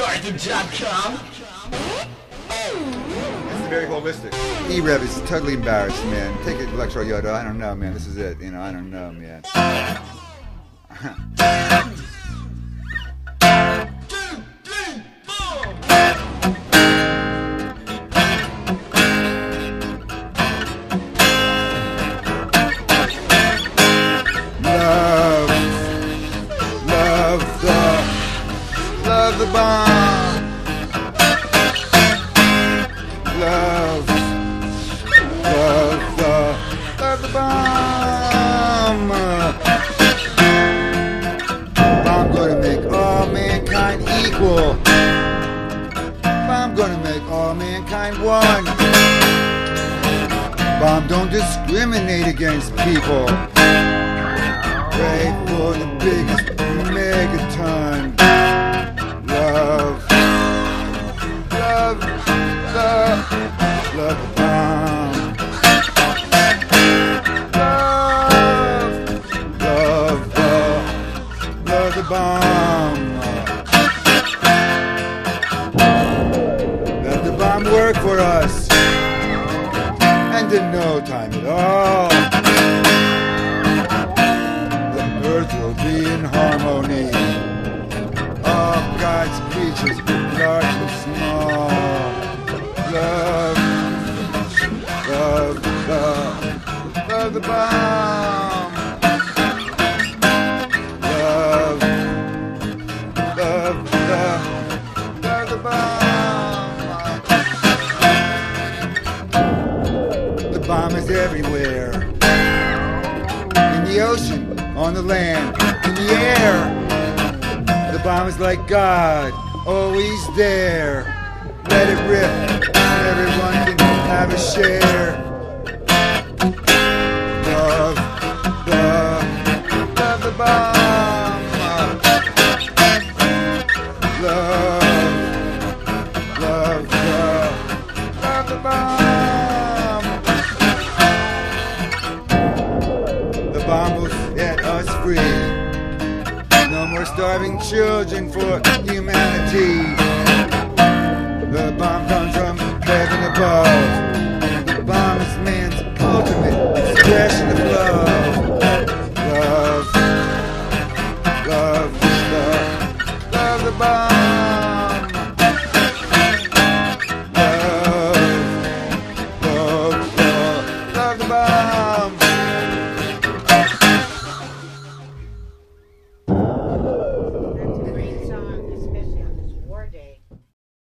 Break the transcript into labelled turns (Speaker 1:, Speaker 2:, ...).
Speaker 1: Arthur.com.
Speaker 2: It's very holistic. E-Rev is totally embarrassed, man. Take it, Electro Yoda. I don't know, man. This is it. You know, I don't know, man. Love the bomb. Love the bomb. Bomb gonna make all mankind equal. Bomb gonna make all mankind one. Bomb don't discriminate against people. Pray for the biggest megaton. Love the bomb. Love the bomb. Let the bomb work for us, and in no time at all, the earth will be in harmony. All God's creatures, large and small. Love the bomb. Love the bomb. The bomb is everywhere. In the ocean, on the land, in the air. The bomb is like God, always there. Let it rip, everyone can have a share. Love the bomb. Love the bomb. The bomb will set us free. No more starving children for humanity. The bomb comes from heaven above. The bomb is man's ultimate expression of love. Love the bomb.